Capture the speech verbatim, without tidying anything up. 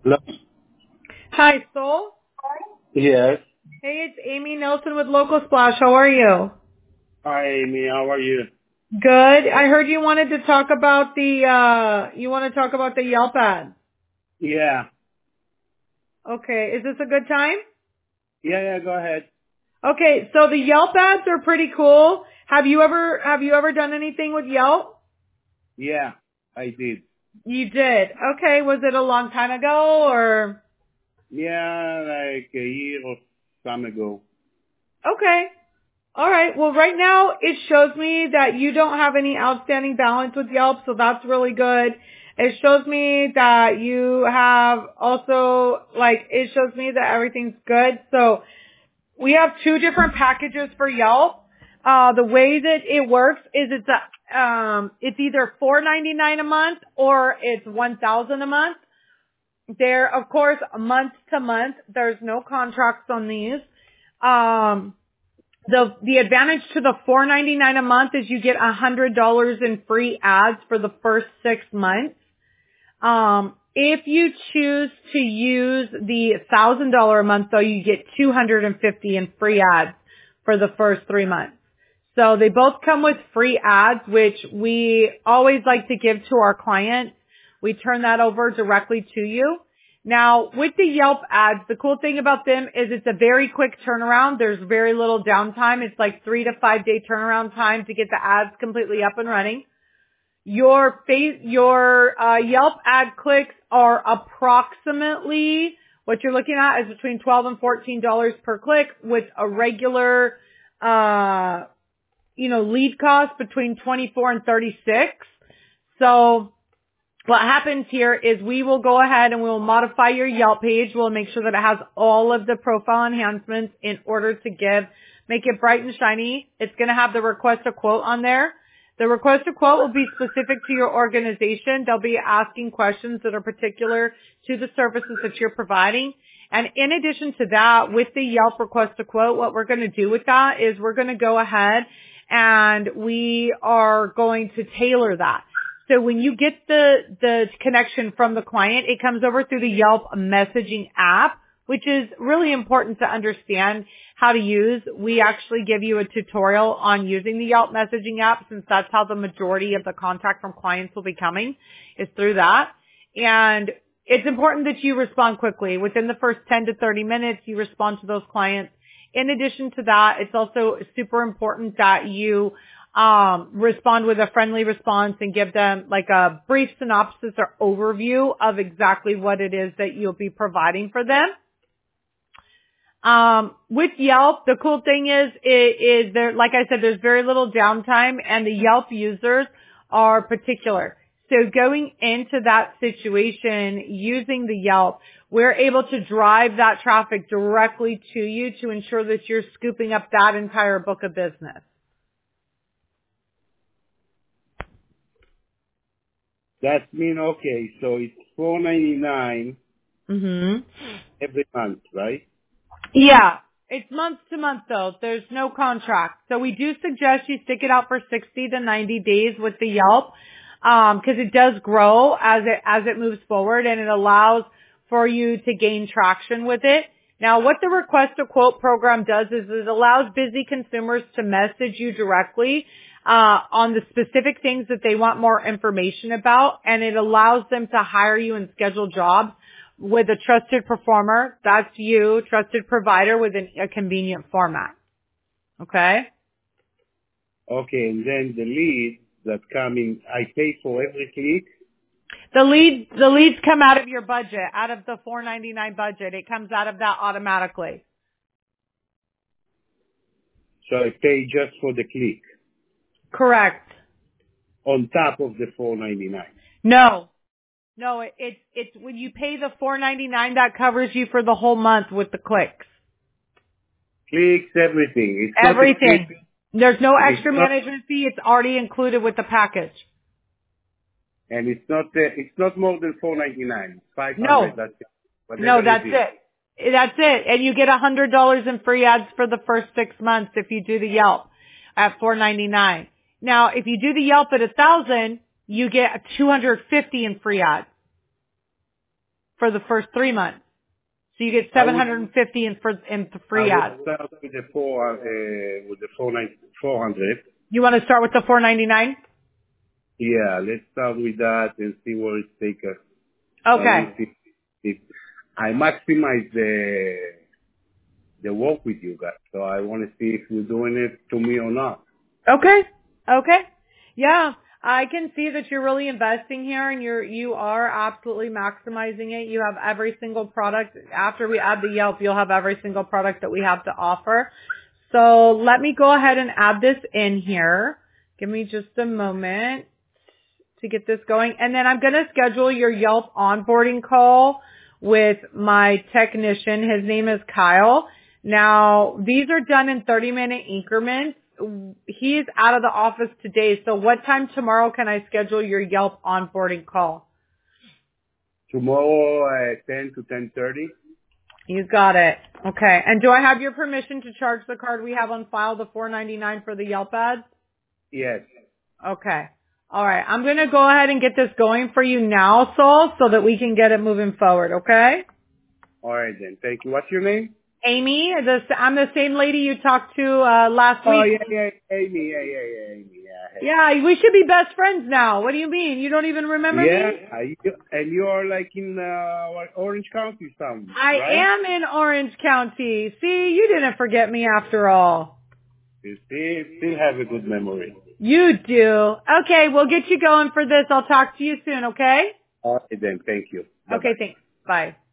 Hello? Hi, Soul. Yes. Hey, it's Amy Nelson with Local Splash. How are you? Hi, Amy. How are you? Good. I heard you wanted to talk about the, uh, you want to talk about the Yelp ad. Yeah. Okay. Is this a good time? Yeah, yeah, go ahead. Okay. So the Yelp ads are pretty cool. Have you ever, have you ever done anything with Yelp? Yeah, I did. You did. Okay. Was it a long time ago or? Yeah, like a year or some ago. Okay. All right. Well, right now it shows me that you don't have any outstanding balance with Yelp, so that's really good. It shows me that you have also, like, it shows me that everything's good. So we have two different packages for Yelp. Uh, the way that it works is it's a, um, it's either four ninety-nine a month or it's one thousand a month. They're, of course, month to month. There's no contracts on these. Um, The the advantage to the four ninety-nine a month is you get one hundred dollars in free ads for the first six months. Um, if you choose to use the one thousand dollars a month, though, you get two hundred fifty dollars in free ads for the first three months. So they both come with free ads, which we always like to give to our clients. We turn that over directly to you. Now, with the Yelp ads, the cool thing about them is it's a very quick turnaround. There's very little downtime. It's like three to five day turnaround time to get the ads completely up and running. Your face, your uh, Yelp ad clicks are approximately, what you're looking at is between twelve and fourteen dollars per click with a regular, uh, you know, lead cost between twenty-four and thirty-six. So what happens here is we will go ahead and we will modify your Yelp page. We'll make sure that it has all of the profile enhancements in order to give, make it bright and shiny. It's going to have the request a quote on there. The request a quote will be specific to your organization. They'll be asking questions that are particular to the services that you're providing. And in addition to that, with the Yelp request a quote, what we're going to do with that is we're going to go ahead and we are going to tailor that. So when you get the, the connection from the client, it comes over through the Yelp messaging app, which is really important to understand how to use. We actually give you a tutorial on using the Yelp messaging app since that's how the majority of the contact from clients will be coming is through that. And it's important that you respond quickly. Within the first ten to thirty minutes, you respond to those clients. In addition to that, it's also super important that you Um, respond with a friendly response and give them like a brief synopsis or overview of exactly what it is that you'll be providing for them. Um, with Yelp, the cool thing is, is, is there, like I said, there's very little downtime and the Yelp users are particular. So going into that situation using the Yelp, we're able to drive that traffic directly to you to ensure that you're scooping up that entire book of business. That mean okay, so it's four ninety nine Mm-hmm. every month, right? Yeah. It's month to month though. There's no contract. So we do suggest you stick it out for sixty to ninety days with the Yelp, um, cause it does grow as it, as it moves forward and it allows for you to gain traction with it. Now what the request a quote program does is it allows busy consumers to message you directly, uh, on the specific things that they want more information about, and it allows them to hire you and schedule jobs with a trusted performer. That's you, trusted provider within a convenient format. Okay? Okay, and then the leads that come in, I pay for every click, The lead, the leads come out of your budget, out of the four ninety-nine budget. It comes out of that automatically. so I pay just for the click Correct. on top of the four ninety-nine. No. No, it, it's, it's when you pay the four ninety-nine that covers you for the whole month with the clicks. Clicks, everything. It's not a Everything. click. There's no It's extra not, management fee. It's already included with the package. and it's not, uh, it's not more than four ninety-nine. It's five hundred, No. that's it. No, Whatever it that's is. it. That's it. And you get one hundred dollars in free ads for the first six months if you do the Yelp at four ninety-nine. Now, if you do the Yelp at one thousand, you get two hundred fifty in free ads. for the first three months. So you get seven hundred fifty in for in the free I ads. would start with the four, uh, with the four nine four hundred. You want to start with the four ninety-nine? Yeah, let's start with that and see where it takes us. Okay. If, if I maximize the the work with you guys, so I want to see if you're doing it to me or not. Okay. Okay. Yeah. I can see that you're really investing here and you're, you are absolutely maximizing it. You have every single product. After we add the Yelp, you'll have every single product that we have to offer. So let me go ahead and add this in here. Give me just a moment to get this going. And then I'm going to schedule your Yelp onboarding call with my technician. His name is Kyle. Now, these are done in thirty minute increments. He's out of the office today. So what time tomorrow can I schedule your Yelp onboarding call? Tomorrow at ten to ten thirty. You got it. Okay. And do I have your permission to charge the card we have on file, the four ninety-nine for the Yelp ads? Yes. Okay. All right. I'm going to go ahead and get this going for you now, Sol, so that we can get it moving forward. Okay? All right then. Thank you. What's your name? Amy, the, I'm the same lady you talked to uh, last Oh, week. yeah, yeah, Amy, yeah, yeah, yeah, Amy, yeah. Yeah, we should be best friends now. What do you mean? You don't even remember yeah, me? Yeah, and you are like in uh, Orange County, some, I right? am in Orange County. See, you didn't forget me after all. You still, still have a good memory. You do. Okay, we'll get you going for this. I'll talk to you soon, okay? All right then. Thank you. Bye-bye. Okay, thanks. Bye.